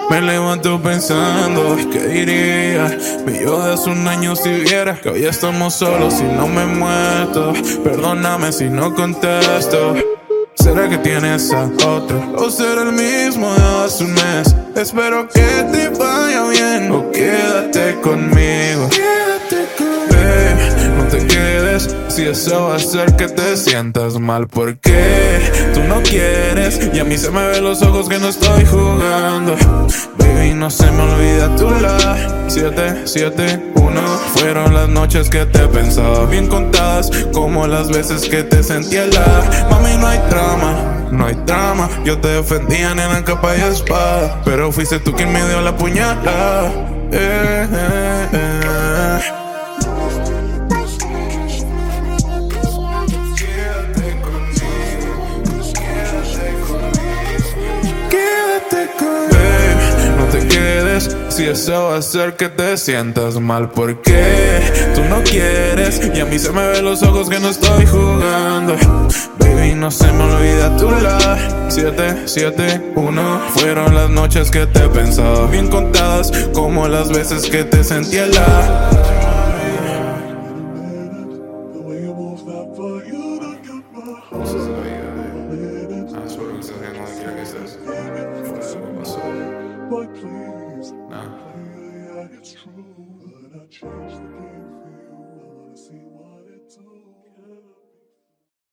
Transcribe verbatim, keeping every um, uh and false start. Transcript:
Me levanto pensando, ¿qué diría? Mi yo de hace un año si viera que hoy estamos solos y no me he muerto. Perdóname si no contesto. ¿Será que tienes a otro? ¿O será el mismo de hace un mes? Espero que te vaya bien o quédate conmigo. Quédate conmigo. Babe, no te quedes si eso va a hacer que te sientas mal. Porque tú no quieres y a mí se me ven los ojos que no estoy jugando. Baby, no se me olvida tu la siete siete uno. Fueron las noches que te pensaba bien contadas, como las veces que te sentía la. Mami, no hay trama, no hay trama. Yo te defendía en la capa y espada, pero fuiste tú quien me dio la puñalada. eh, eh, eh. Quédate conmigo, quédate conmigo, quédate conmigo. Babe, no te quedes si eso va a hacer que te sientas mal. Porque tú no quieres y a mí se me ven los ojos que no estoy jugando. Baby, no se me olvida tu la siete siete uno. Fueron las noches que te pensaba bien contadas, como las veces que te sentía la. But please, nah. It's true that I changed.